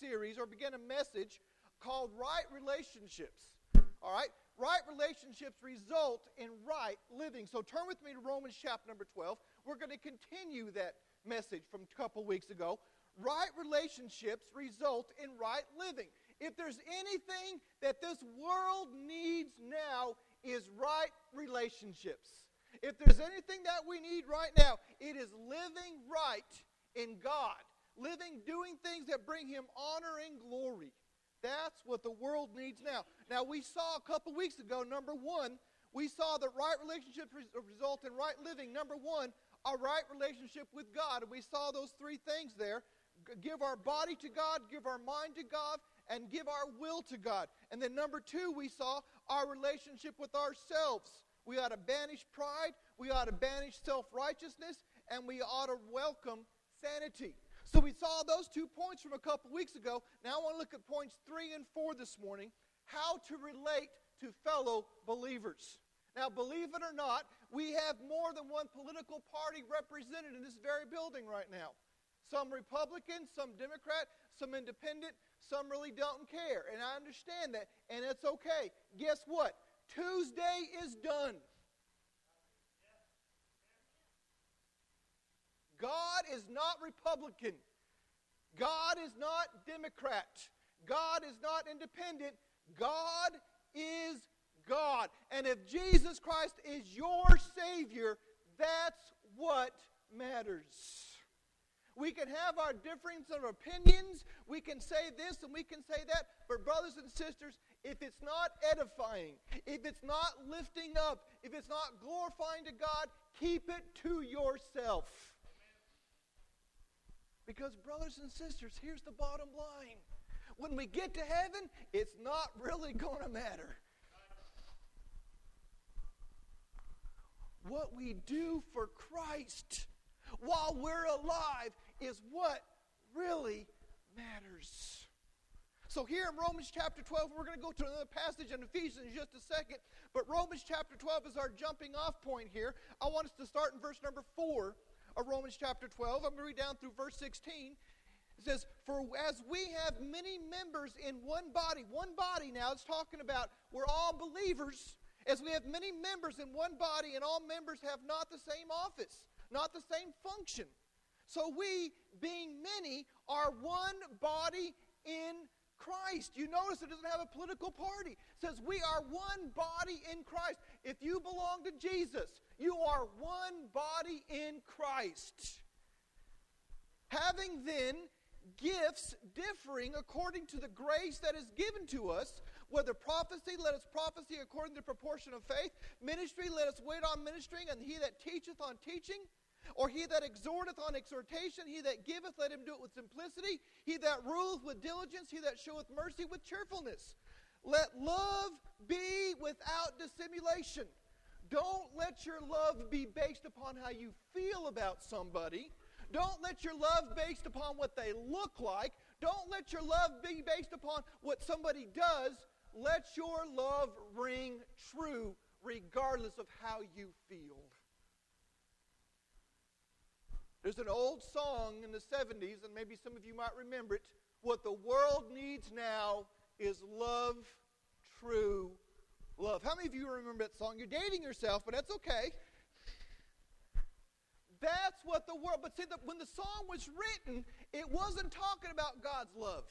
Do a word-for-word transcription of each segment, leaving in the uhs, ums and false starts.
series or begin a message called Right Relationships. All right? Right relationships result in right living. So turn with me to Romans chapter number twelve. We're going to continue that message from a couple weeks ago. Right relationships result in right living. If there's anything that this world needs now is right relationships. If there's anything that we need right now, it is living right in God. Living, doing things that bring Him honor and glory. That's what the world needs now. Now, we saw a couple weeks ago, number one, we saw that right relationships result in right living. Number one, a right relationship with God. And we saw those three things there. Give our body to God, give our mind to God, and give our will to God. And then number two, we saw our relationship with ourselves. We ought to banish pride, we ought to banish self-righteousness, and we ought to welcome sanity. So we saw those two points from a couple weeks ago. Now I want to look at points three and four this morning. How to relate to fellow believers. Now, believe it or not, we have more than one political party represented in this very building right now. Some Republican, some Democrat, some independent, some really don't care. And I understand that, and it's okay. Guess what? Tuesday is done. God is not Republican. God is not Democrat. God is not independent. God is God. And if Jesus Christ is your Savior, that's what matters. We can have our difference of opinions. We can say this and we can say that. But brothers and sisters, if it's not edifying, if it's not lifting up, if it's not glorifying to God, keep it to yourself. Because brothers and sisters, here's the bottom line. When we get to heaven, it's not really going to matter. What we do for Christ while we're alive is what really matters. So here in Romans chapter twelve, we're going to go to another passage in Ephesians in just a second. But Romans chapter twelve is our jumping off point here. I want us to start in verse number four of Romans chapter twelve. I'm going to read down through verse sixteen. It says, for as we have many members in one body, one body now, it's talking about we're all believers. As we have many members in one body, and all members have not the same office, not the same function. So we, being many, are one body in Christ. You notice it doesn't have a political party. It says we are one body in Christ. If you belong to Jesus, you are one body in Christ. Having then gifts differing according to the grace that is given to us, whether prophecy, let us prophesy according to the proportion of faith. Ministry, let us wait on ministering, and he that teacheth on teaching. Or he that exhorteth on exhortation, he that giveth, let him do it with simplicity. He that ruleth with diligence, he that showeth mercy with cheerfulness. Let love be without dissimulation. Don't let your love be based upon how you feel about somebody. Don't let your love based upon what they look like. Don't let your love be based upon what somebody does. Let your love ring true regardless of how you feel. There's an old song in the seventies, and maybe some of you might remember it. What the world needs now is love, true love. How many of you remember that song? You're dating yourself, but that's okay. That's what the world, but see, the, when the song was written, it wasn't talking about God's love.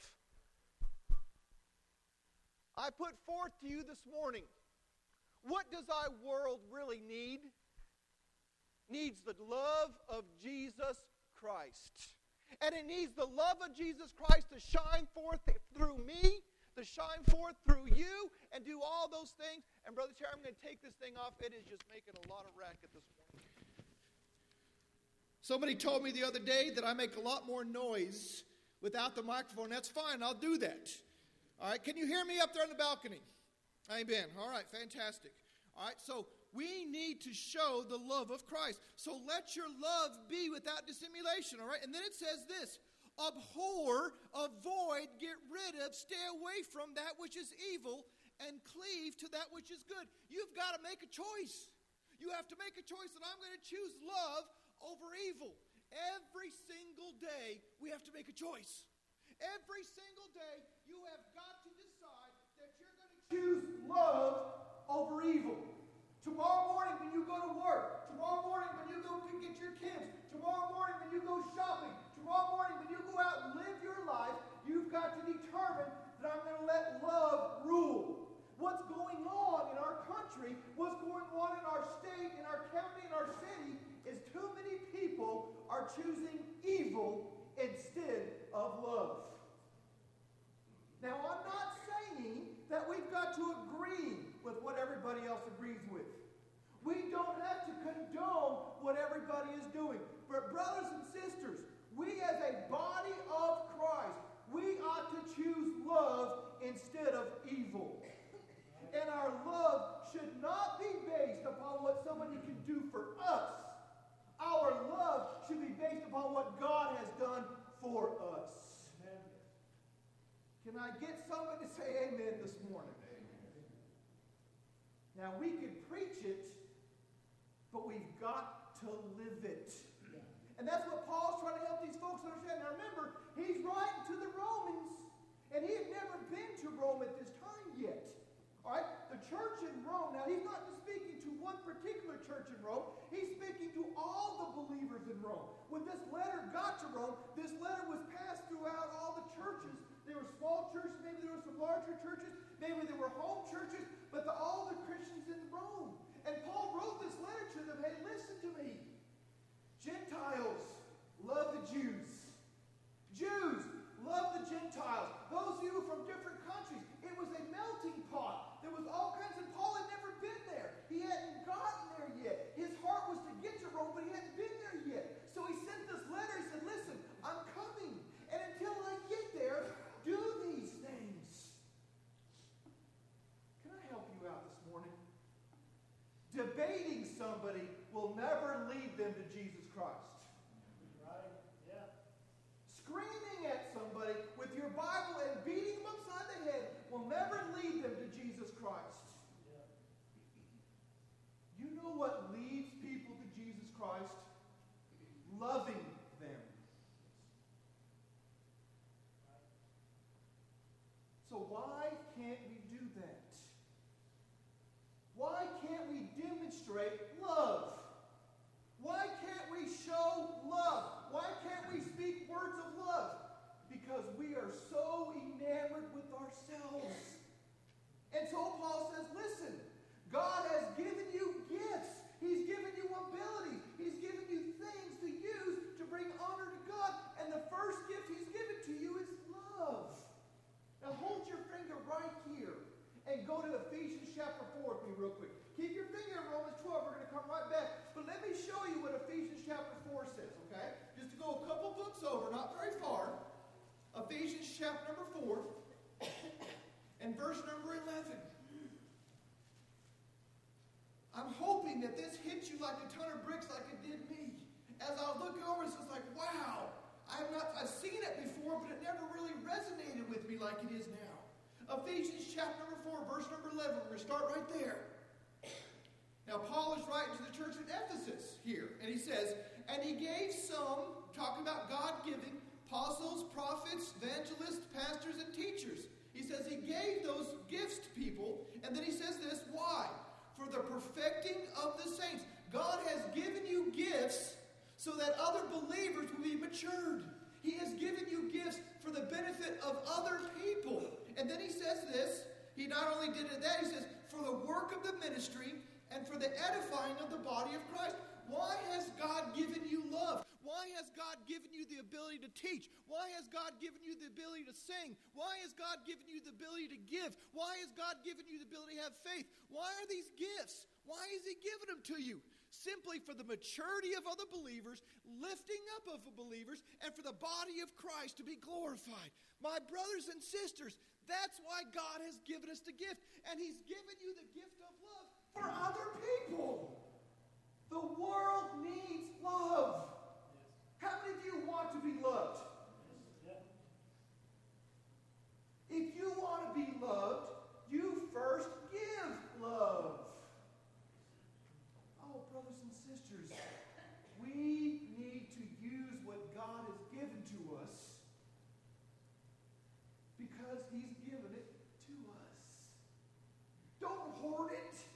I put forth to you this morning, what does our world really need? Needs the love of Jesus Christ. And it needs the love of Jesus Christ to shine forth through me, to shine forth through you, and do all those things. And Brother Terry, I'm going to take this thing off. It is just making a lot of racket this morning. Somebody told me the other day that I make a lot more noise without the microphone. That's fine. I'll do that. All right. Can you hear me up there on the balcony? Amen. All right. Fantastic. All right. So we need to show the love of Christ. So let your love be without dissimulation. All right. And then it says this. Abhor, avoid, get rid of, stay away from that which is evil, and cleave to that which is good. You've got to make a choice. You have to make a choice that I'm going to choose love over evil. Every single day, we have to make a choice. Every single over evil. Tomorrow morning when you go to work, tomorrow morning when you go to get your kids, tomorrow morning when you go shopping, tomorrow morning when you go out and live your life, you've got to determine that I'm going to let love rule. What's going on in our country, what's going on in our state, in our county, in our city, is too many people are choosing evil instead of love. Now, I'm not saying that we've got to agree with what everybody else agrees with. We don't have to condone what everybody is doing. But brothers and sisters, we as a body of Christ, we ought to choose love instead of evil. And our love should not be based upon what somebody can do for us. Our love should be based upon what God has done for us. Amen. Can I get somebody to say amen this morning? Amen. Now, we can preach it, but we've got to live it. Yeah. And that's what Paul's trying to help these folks understand. Now, remember, he's writing to the Romans, and he had never been to Rome at this time yet. All right? The church in Rome, now he's not just speaking to one particular church in Rome, he's speaking to all the believers in Rome. When this letter got to Rome, this letter was passed throughout all the churches. There were small churches, maybe there were some larger churches, maybe there were home churches, but the, all the Christians in Rome. And Paul wrote this letter to them, hey, listen to me. Gentiles, love the Jews. Jews, love the Gentiles. Those of you from different countries. It was a melting pot. There was all kinds, and Paul had never been there. He hadn't gotten there yet. His heart was to get to Rome, but he hadn't been there yet. So he sent this letter. He said, listen, I'm coming. And until I get there, do these things. Can I help you out this morning? Debating somebody will never lead them to Jesus Christ. Right? Yeah. Screaming at somebody with your Bible and beating them upside the head will never lead them to Jesus Christ. Yeah. You know what leads people to Jesus Christ? Loving them. So why can't we do that? Why can't we demonstrate love? Why can't we show love? Why can't we speak words of love? Because we are so enamored with ourselves. And so Paul says, listen, God has given you gifts. He's given you abilities. He's given you things to use to bring honor to God. And the first gift he's given to you is love. Now hold your finger right here and go to Ephesians chapter four with me real quick. Keep your finger in Romans twelve. We're going to come right back. But let me show you what Ephesians chapter four says, okay? Just to go a couple books over, not very far. Ephesians chapter number four and verse number eleven. I'm hoping that this hits you like a ton of bricks like it did me. As I was looking over, it's just like, wow. I've not I've seen it before, but it never really resonated with me like it is now. Ephesians chapter number four, verse number eleven. We're going to start right there. Now, Paul is writing to the church in Ephesus here, and he says, and he gave some, talking about God giving, apostles, prophets, evangelists, pastors, and teachers. He says he gave those gifts to people, and then he says this, why? For the perfecting of the saints. God has given you gifts so that other believers will be matured. He has given you gifts for the benefit of other people. And then he says this, he not only did it that, he says, for the work of the ministry and for the edifying of the body of Christ. Why has God given you love? Why has God given you the ability to teach? Why has God given you the ability to sing? Why has God given you the ability to give? Why has God given you the ability to have faith? Why are these gifts? Why is he giving them to you? Simply for the maturity of other believers, lifting up of believers, and for the body of Christ to be glorified. My brothers and sisters, that's why God has given us the gift. And he's given you the gift of love for other people. The world needs love. How many of you want to be loved? If you want to be loved, you first give love. Oh, brothers and sisters, we need to use what God has given to us because he's given it to us. Don't hoard it.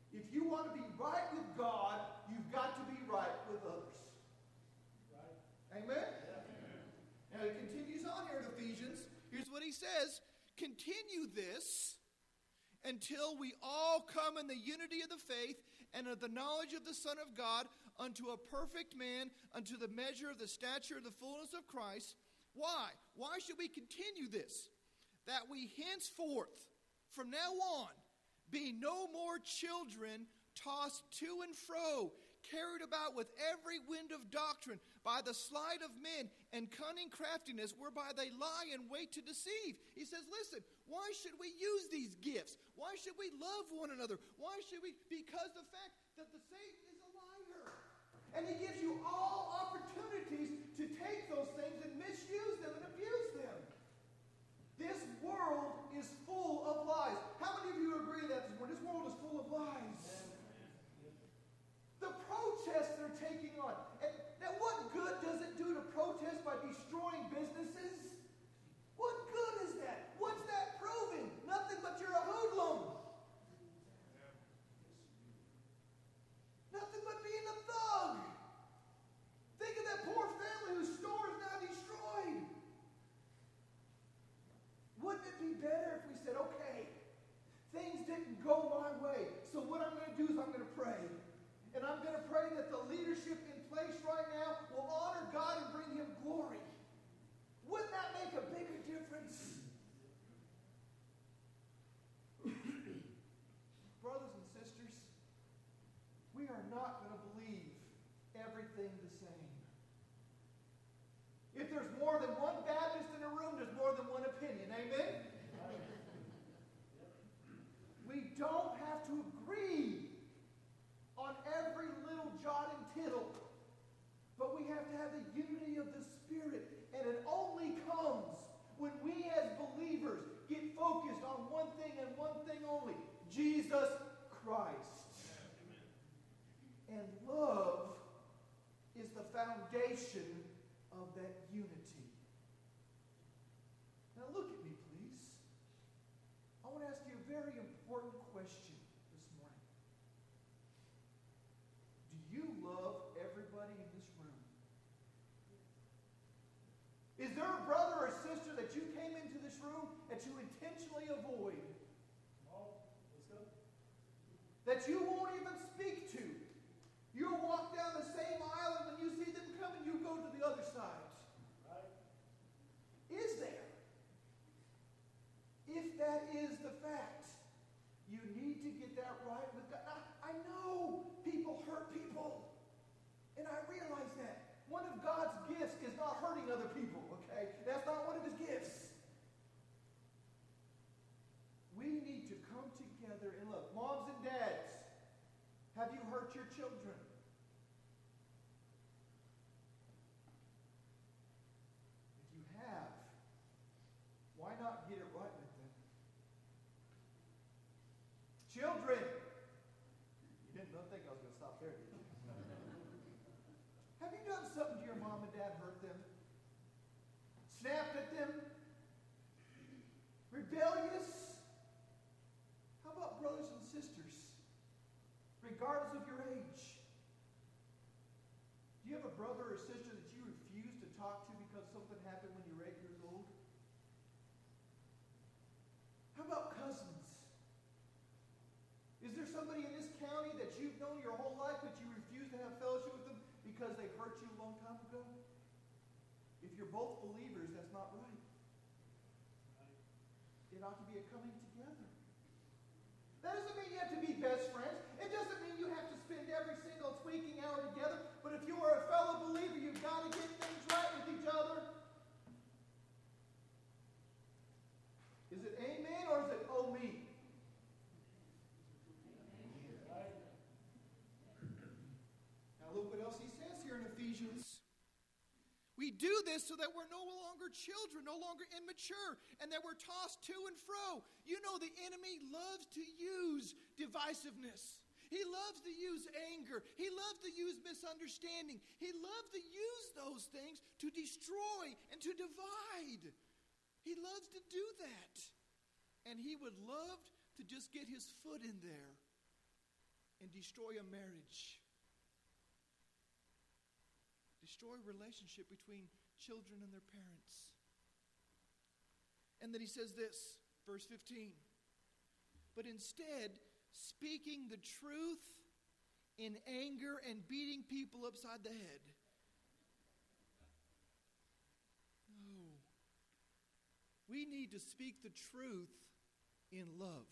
If you want to be right with God, you've got to be right with others. Right. Amen? Yeah. Now he continues on here in Ephesians. Here's what he says. Continue this until we all come in the unity of the faith and of the knowledge of the Son of God, unto a perfect man, unto the measure of the stature of the fullness of Christ. Why? Why should we continue this? That we henceforth, from now on, be no more children tossed to and fro, carried about with every wind of doctrine, by the sleight of men and cunning craftiness, whereby they lie in wait to deceive. He says, listen, why should we use these gifts? Why should we love one another? Why should we? Because the fact that the Satan is a liar. And he gives you all opportunities to take those things and misuse them and abuse them. This world is full of lies. How many of you agree that this world is full of lies? The protests they're taking on. And now what good does it do to protest by destroying businesses? What good is that? What's that proving? Nothing but you're a hoodlum. Nothing but being a thug. Think of that poor family whose store is now destroyed. Wouldn't it be better if we said, okay, things didn't go my way, so what I'm going to do is I'm going to pray. And I'm going to pray that the leadership in place right now will honor God and bring him glory. Wouldn't that make a bigger difference? Brothers and sisters, we are not going to believe everything the same. If there's more than one Baptist in a room, there's more than one opinion. Amen? We don't have to agree on every little jot and tittle, but we have to have the unity of the Spirit, and it only comes when we as believers get focused on one thing and one thing only, Jesus Christ. And love is the foundation of that unity. Now look at me, please. I want to ask you a very important question this morning. Do you love everybody in this room? Is there a brother or sister that you came into this room that you intentionally avoid? That you won't even speak to? You'll walk down the same aisle, and when you see them coming, you go to the other side. Right. Is there? If that is the fact, you need to get that right with God. I, I know people hurt people, and I realize that. One of God's gifts is not hurting other people, okay? That's not one of his gifts. We need to come together and look. Moms and dads, have you hurt your children? If you have, why not get it right with them? Children! You didn't think I was going to stop there, did you? Have you done something to your mom and dad, hurt them? Snapped at them? Rebellious? How about brothers and sisters? Regardless of your age. Do you have a brother or sister that you refuse to talk to because something happened when you were eight years old? How about cousins? Is there somebody in this county that you've known your whole life but you refuse to have fellowship with them because they hurt you a long time ago? If you're both believers, that's not right. It ought to be a coming together. That doesn't mean you have to be best friends. It doesn't mean you have to spend every single tweaking hour together. But if you are a fellow believer, you've got to get things right with each other. Is it amen or is it oh me? Now look what else he says here in Ephesians. We do this so that we're no longer children, no longer immature, and that we're tossed to and fro. You know the enemy loves to use divisiveness. He loves to use anger. He loves to use misunderstanding. He loves to use those things to destroy and to divide. He loves to do that. And he would love to just get his foot in there and destroy a marriage. Destroy a relationship between children and their parents. And then he says this, verse fifteen. But instead, speaking the truth in anger and beating people upside the head. No. We need to speak the truth in love.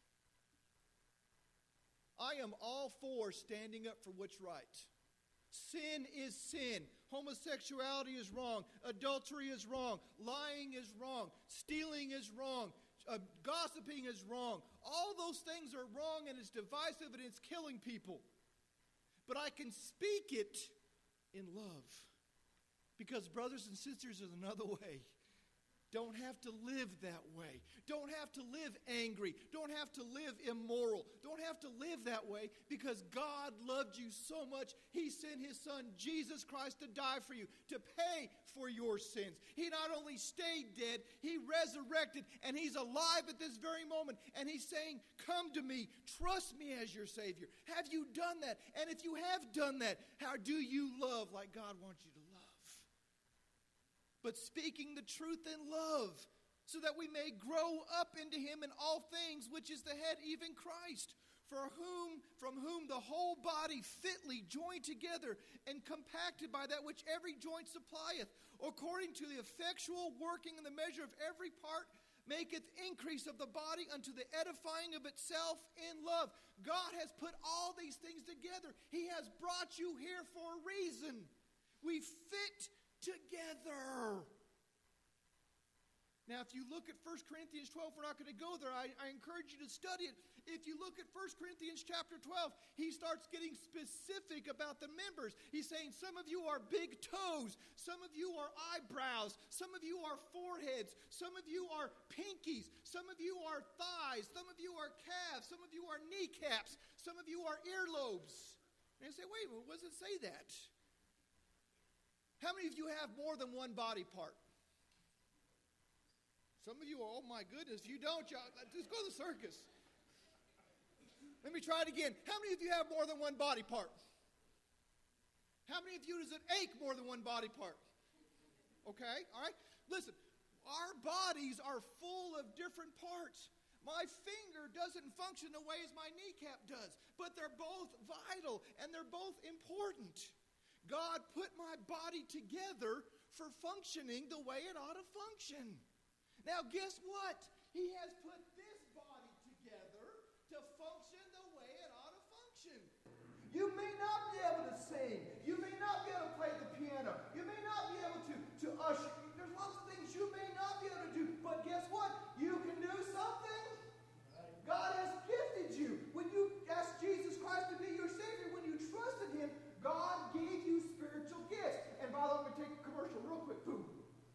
I am all for standing up for what's right. Sin is sin. Homosexuality is wrong. Adultery is wrong. Lying is wrong. Stealing is wrong. Uh, gossiping is wrong. All those things are wrong, and it's divisive, and it's killing people. But I can speak it in love. Because, brothers and sisters, there's another way. Don't have to live that way. Don't have to live angry. Don't have to live immoral. Don't have to live that way, because God loved you so much, He sent His Son, Jesus Christ, to die for you, to pay for your sins. He not only stayed dead, He resurrected, and He's alive at this very moment. And He's saying, come to me. Trust me as your Savior. Have you done that? And if you have done that, how do you love like God wants you to love? But speaking the truth in love, so that we may grow up into Him in all things, which is the head, even Christ, for whom, from whom the whole body fitly joined together and compacted by that which every joint supplieth, according to the effectual working in the measure of every part, maketh increase of the body unto the edifying of itself in love. God has put all these things together. He has brought you here for a reason. We fit together. Now, if you look at First Corinthians twelve, we're not going to go there. I, I encourage you to study it. If you look at First Corinthians chapter twelve, he starts getting specific about the members. He's saying some of you are big toes, some of you are eyebrows, some of you are foreheads, some of you are pinkies, some of you are thighs, some of you are calves, some of you are kneecaps, some of you are earlobes. And you say, wait, well, what does it say that? How many of you have more than one body part? Some of you are, oh my goodness, if you don't, y'all, just go to the circus. Let me try it again. How many of you have more than one body part? How many of you does it ache more than one body part? Okay, all right. Listen, our bodies are full of different parts. My finger doesn't function the way as my kneecap does, but they're both vital and they're both important. God put my body together for functioning the way it ought to function. Now, guess what? He has put this body together to function the way it ought to function. You may not be able to sing. You may not be able to play the piano. You may not be able to, to usher. There's lots of things you may not be able to do. But guess what? You can do something. God has gifted you. When you asked Jesus Christ to be your Savior, when you trusted Him, God gave you spiritual gifts. And by the way, I'm going to take a commercial real quick. Boom.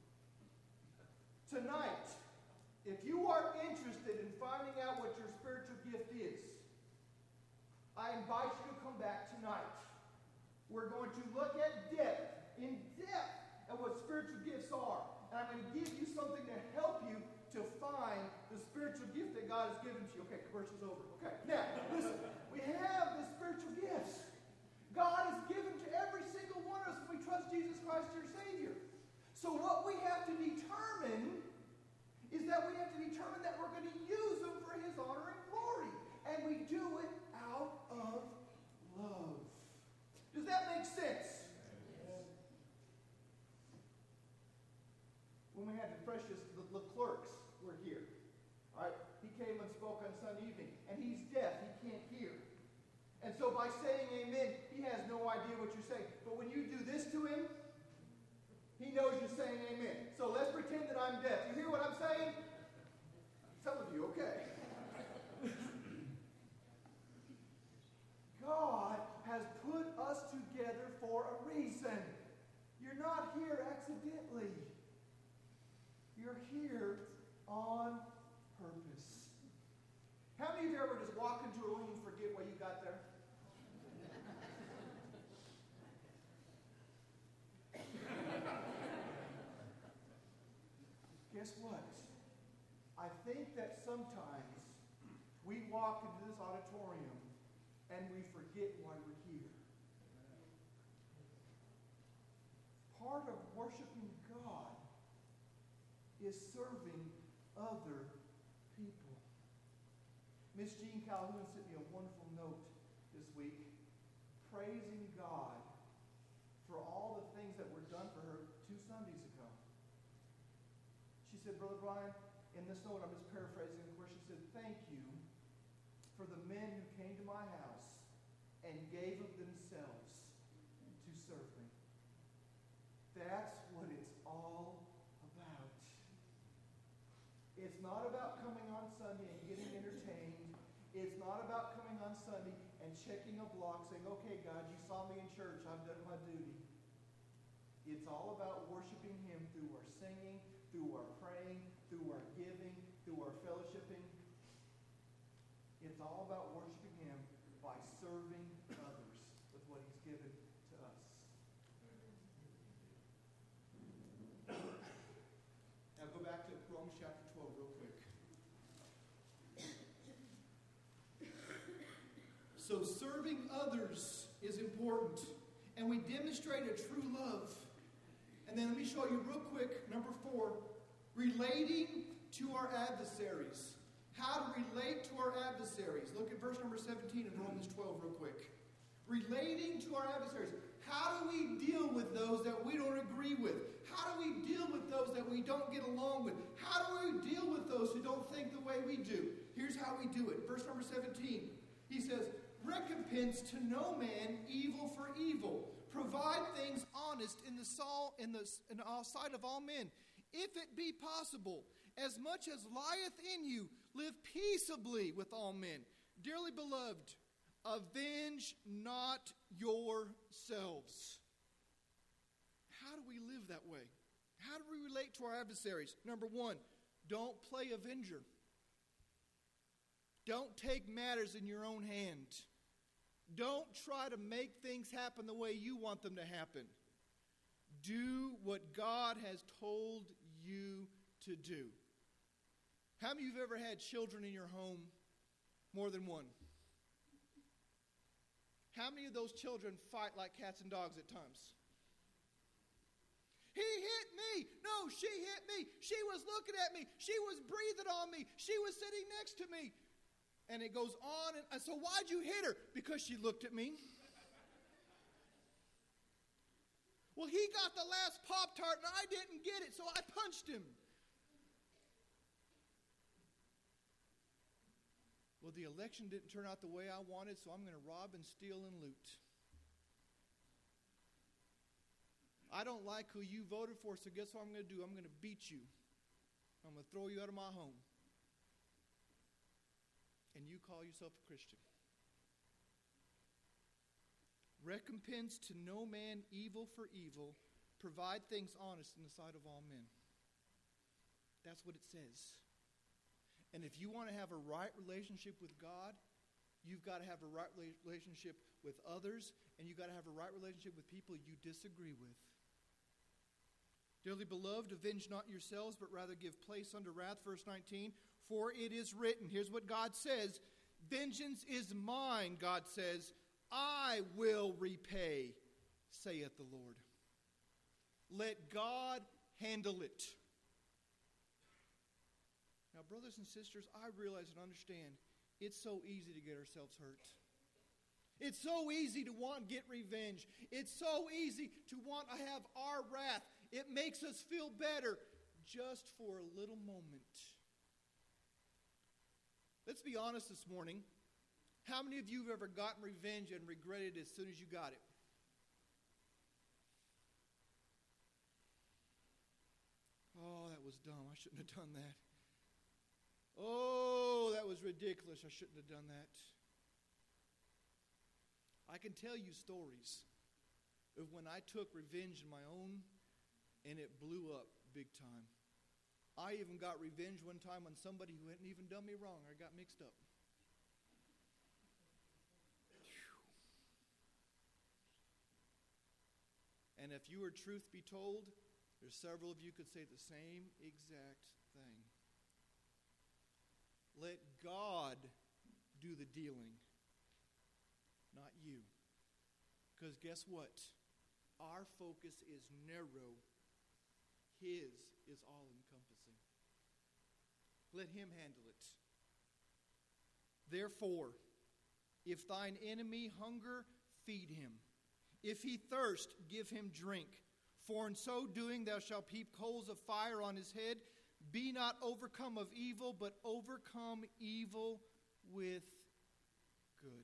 Tonight, if you are interested in finding out what your spiritual gift is, I invite you to come back tonight. We're going to look at depth, in depth, at what spiritual gifts are. And I'm going to give you something to help you to find the spiritual gift that God has given to you. Okay, commercial's over. Okay. Now, listen, we have the spiritual gifts. God has given to every single one of us when we trust Jesus Christ as your Savior. So what we have to determine is that we have to determine that we're going to use them for His honor and glory. And we do it out of love. Does that make sense? Yes. When we had the precious the, the clerks were here. All right, he came and spoke on Sunday evening. And he's deaf. He can't hear. And so by saying amen, he has no idea what you're saying. But when you do this to him, he knows you're saying amen. So let's pretend that I'm deaf. You hear what I'm saying? Some of you, okay. God has put us together for a reason. You're not here accidentally. You're here on purpose. How many of you ever just walk into a room and forget why you got there? Guess what? I think that sometimes we walk into this auditorium and we forget why we're here. Part of worshiping God is serving other people. Miss Jean Calhoun sent me a wonderful note this week praising God for all the things that were done for her two Sundays ago. She said, Brother Brian, in this note, I'm just paraphrasing, where she said, thank you for the men who came to my house and gave of themselves to serve me. That's what it's all about. It's not about coming on Sunday and getting entertained. It's not about coming on Sunday and checking a block saying, okay, God, you saw me in church. I've done my duty. It's all about worshiping Him through our singing, through our praying, through our giving, through our fellowshipping. It's all about worshiping Him by serving others with what He's given to us. Now go back to Romans chapter twelve real quick. So serving others is important, and we demonstrate a true love. And then let me show you real quick, number four, relating to our adversaries. How to relate to our adversaries. Look at verse number seventeen of Romans twelve real quick. Relating to our adversaries. How do we deal with those that we don't agree with? How do we deal with those that we don't get along with? How do we deal with those who don't think the way we do? Here's how we do it. Verse number seventeen. He says, recompense to no man evil for evil. Provide things honest in the sol- in the in the sight of all men. If it be possible, as much as lieth in you, live peaceably with all men. Dearly beloved, avenge not yourselves. How do we live that way? How do we relate to our adversaries? Number one, don't play avenger. Don't take matters in your own hand. Don't try to make things happen the way you want them to happen. Do what God has told you to do. How many of you have ever had children in your home? More than one. How many of those children fight like cats and dogs at times? He hit me. No, she hit me. She was looking at me. She was breathing on me. She was sitting next to me. And it goes on. And, and so why'd you hit her? Because she looked at me. Well, he got the last Pop-Tart and I didn't get it, so I punched him. Well, the election didn't turn out the way I wanted, so I'm going to rob and steal and loot. I don't like who you voted for, so guess what I'm going to do? I'm going to beat you. I'm going to throw you out of my home. And you call yourself a Christian. Recompense to no man evil for evil. Provide things honest in the sight of all men. That's what it says. And if you want to have a right relationship with God, you've got to have a right relationship with others, and you've got to have a right relationship with people you disagree with. Dearly beloved, avenge not yourselves, but rather give place unto wrath. Verse nineteen, for it is written, here's what God says, vengeance is mine, God says, I will repay, saith the Lord. Let God handle it. Now, brothers and sisters, I realize and understand it's so easy to get ourselves hurt. It's so easy to want to get revenge. It's so easy to want to have our wrath. It makes us feel better just for a little moment. Let's be honest this morning. How many of you have ever gotten revenge and regretted it as soon as you got it? Oh, that was dumb. I shouldn't have done that. Oh, that was ridiculous. I shouldn't have done that. I can tell you stories of when I took revenge in my own and it blew up big time. I even got revenge one time on somebody who hadn't even done me wrong. I got mixed up. And if you were truth be told, there's several of you could say the same exact thing. Let God do the dealing. not you. Because guess what? Our focus is narrow. His is all-encompassing. Let him handle it. Therefore, if thine enemy hunger, feed him. If he thirst, give him drink. For in so doing thou shalt heap coals of fire on his head. Be not overcome of evil, but overcome evil with good.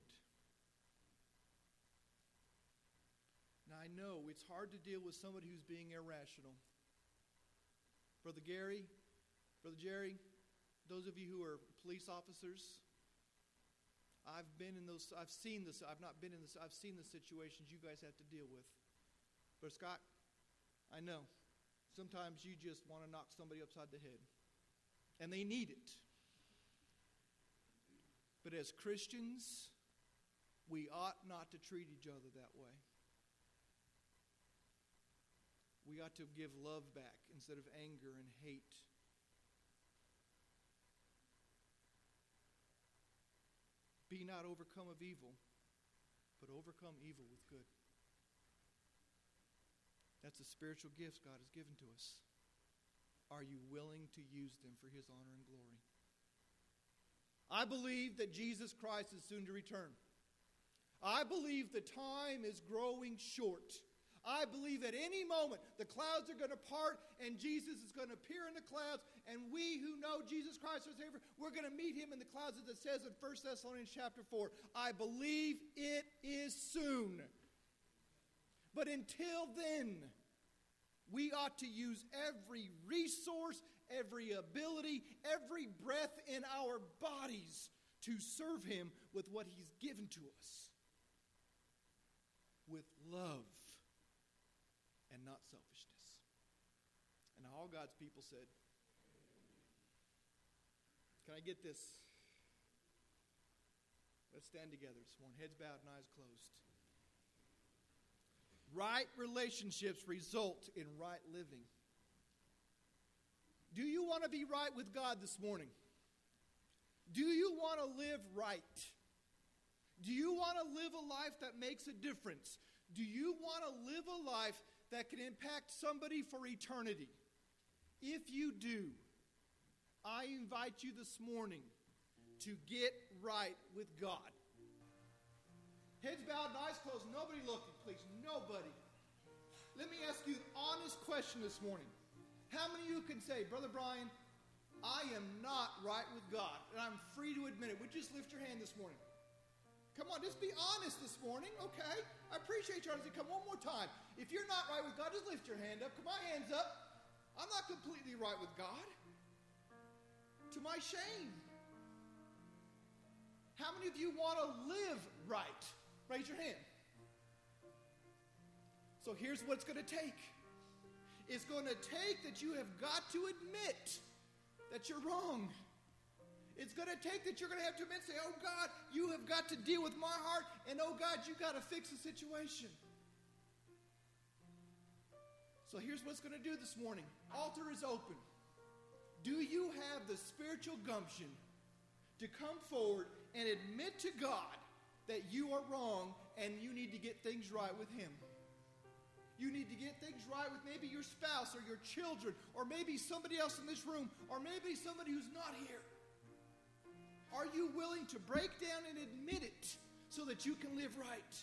Now I know it's hard to deal with somebody who's being irrational. Brother Gary, Brother Jerry, those of you who are police officers, I've been in those, I've seen this, I've not been in this, I've seen the situations you guys have to deal with. Brother Scott, I know. Sometimes you just want to knock somebody upside the head. And they need it. But as Christians, we ought not to treat each other that way. We ought to give love back instead of anger and hate. Be not overcome of evil, but overcome evil with good. That's the spiritual gifts God has given to us. Are you willing to use them for his honor and glory? I believe that Jesus Christ is soon to return. I believe the time is growing short. I believe at any moment the clouds are going to part and Jesus is going to appear in the clouds, and we who know Jesus Christ our Savior, we're going to meet him in the clouds, as it says in First Thessalonians chapter four. I believe it is soon. But until then, we ought to use every resource, every ability, every breath in our bodies to serve him with what he's given to us. With love. And not selfishness. And all God's people said, can I get this? Let's stand together this morning, heads bowed and eyes closed. Right relationships result in right living. Do you want to be right with God this morning? Do you want to live right? Do you want to live a life that makes a difference? Do you want to live a life that can impact somebody for eternity? If you do, I invite you this morning to get right with God. Heads bowed and eyes closed. Nobody looking, please. Nobody. Let me ask you an honest question this morning. How many of you can say, Brother Brian, I am not right with God, and I'm free to admit it? Would you just lift your hand this morning? Come on, just be honest this morning, okay? I appreciate your honesty. Come one more time. If you're not right with God, just lift your hand up. Come on, hands up. I'm not completely right with God. To my shame. How many of you want to live right? Raise your hand. So here's what it's going to take. It's going to take that you have got to admit that you're wrong. It's going to take that you're going to have to admit, say, oh God, you have got to deal with my heart, and oh God, you got to fix the situation. So here's what's going to do this morning. Altar is open. Do you have the spiritual gumption to come forward and admit to God that you are wrong and you need to get things right with him? You need to get things right with maybe your spouse or your children, or maybe somebody else in this room, or maybe somebody who's not here. Are you willing to break down and admit it so that you can live right?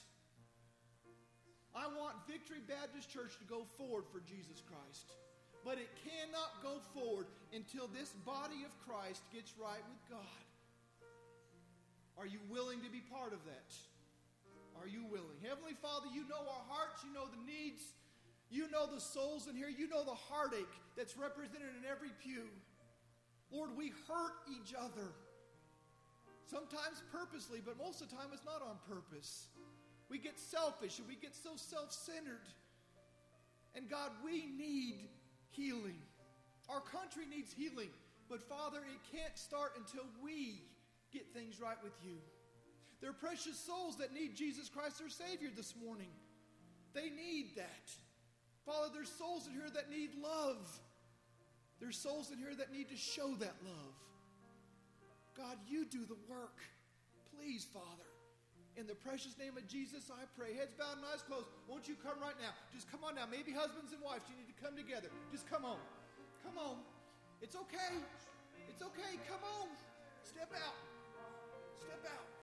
I want Victory Baptist Church to go forward for Jesus Christ. But it cannot go forward until this body of Christ gets right with God. Are you willing to be part of that? Are you willing? Heavenly Father, you know our hearts, you know the needs, you know the souls in here, you know the heartache that's represented in every pew. Lord, we hurt each other. Sometimes purposely, but most of the time it's not on purpose. We get selfish and we get so self-centered. And God, we need healing. Our country needs healing. But Father, it can't start until we get things right with you. There are precious souls that need Jesus Christ, their Savior, this morning. They need that. Father, there's souls in here that need love. There's souls in here that need to show that love. God, you do the work. Please, Father, In the precious name of Jesus, I pray. Heads bowed and eyes closed. Won't you come right now? Just come on now. Maybe husbands and wives, you need to come together. Just come on. Come on. It's okay. It's okay. Come on. Step out. Step out.